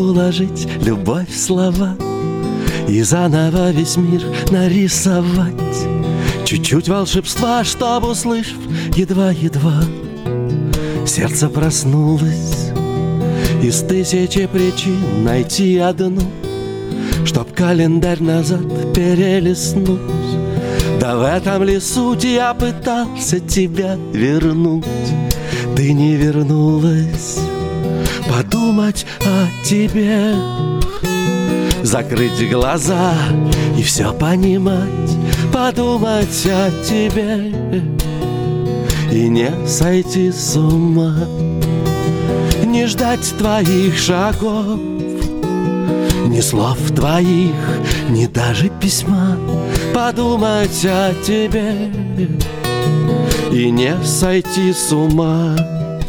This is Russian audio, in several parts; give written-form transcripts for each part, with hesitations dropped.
уложить любовь в слова и заново весь мир нарисовать. Чуть-чуть волшебства, чтоб, услышав едва-едва, сердце проснулось. Из тысячи причин найти одну, чтоб календарь назад перелистнуть. Да в этом лесу я пытался тебя вернуть. Ты не вернулась. Подумать о тебе, закрыть глаза и все понимать. Подумать о тебе и не сойти с ума. Не ждать твоих шагов, ни слов твоих, ни даже письма. Подумать о тебе и не сойти с ума.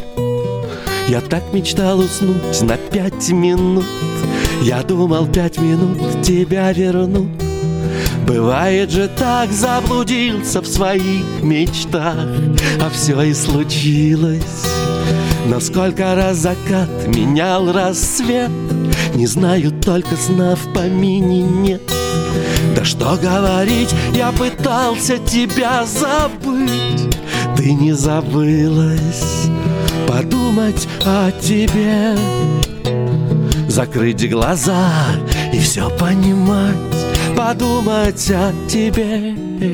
Я так мечтал уснуть на 5 минут. Я думал, 5 минут тебя вернут. Бывает же так, заблудился в своих мечтах, а все и случилось. Но сколько раз закат менял рассвет, не знаю, только сна в помине нет. Да что говорить, я пытался тебя забыть. Ты не забылась. Подумать о тебе, закрыть глаза и все понимать. Подумать о тебе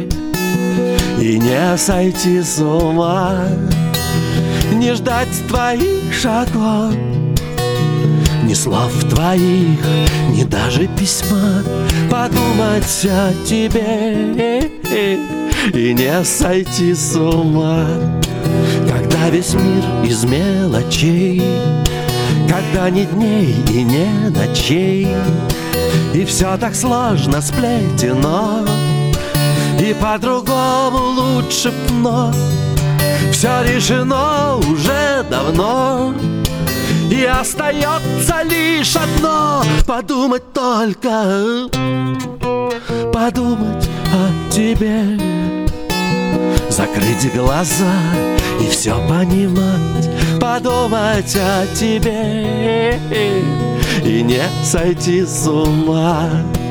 и не сойти с ума. Не ждать твоих шагов, ни слов твоих, ни даже письма. Подумать о тебе и не сойти с ума. Когда весь мир из мелочей, когда ни дней и ни ночей, и все так сложно сплетено, и по-другому лучше б, но все решено уже давно, и остается лишь одно — подумать только, подумать о тебе. Закрыть глаза и все понимать. Подумать о тебе и не сойти с ума.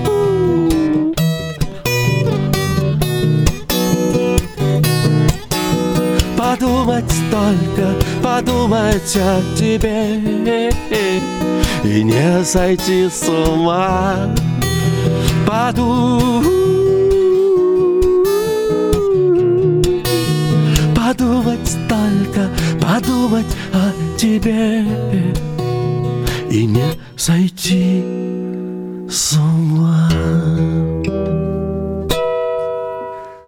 Подумать только, подумать о тебе и не сойти с ума. Подумать только, подумать о тебе и не сойти с ума.